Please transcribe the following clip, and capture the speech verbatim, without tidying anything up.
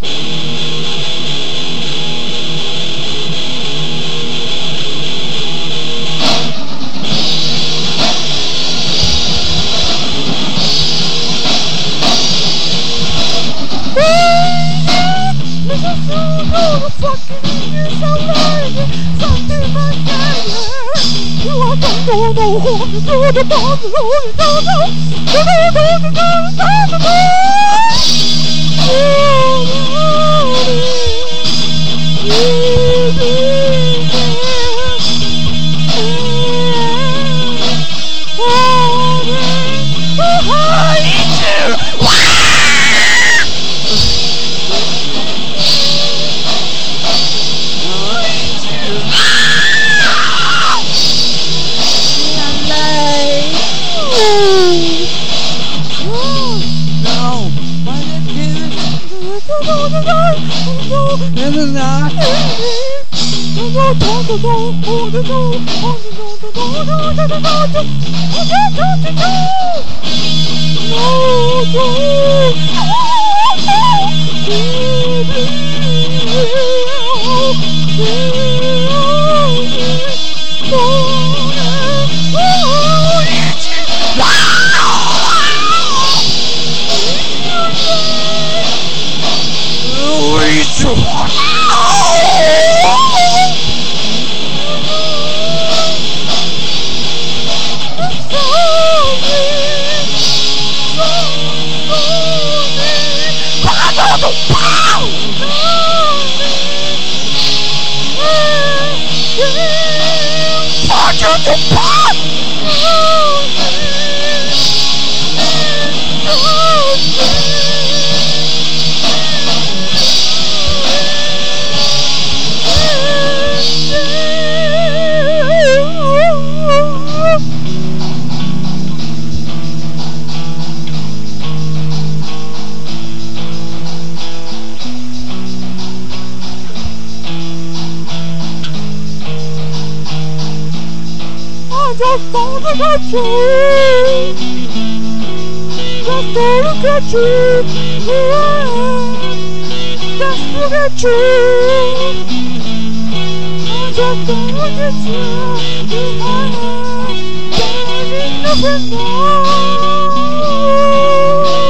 don't know what to do, the bomb is only down now. You don't know the time, time to go. Just thought about you. Just thought about you. Yeah. Just look at you. I just thought about you. Yeah. There is nothing more.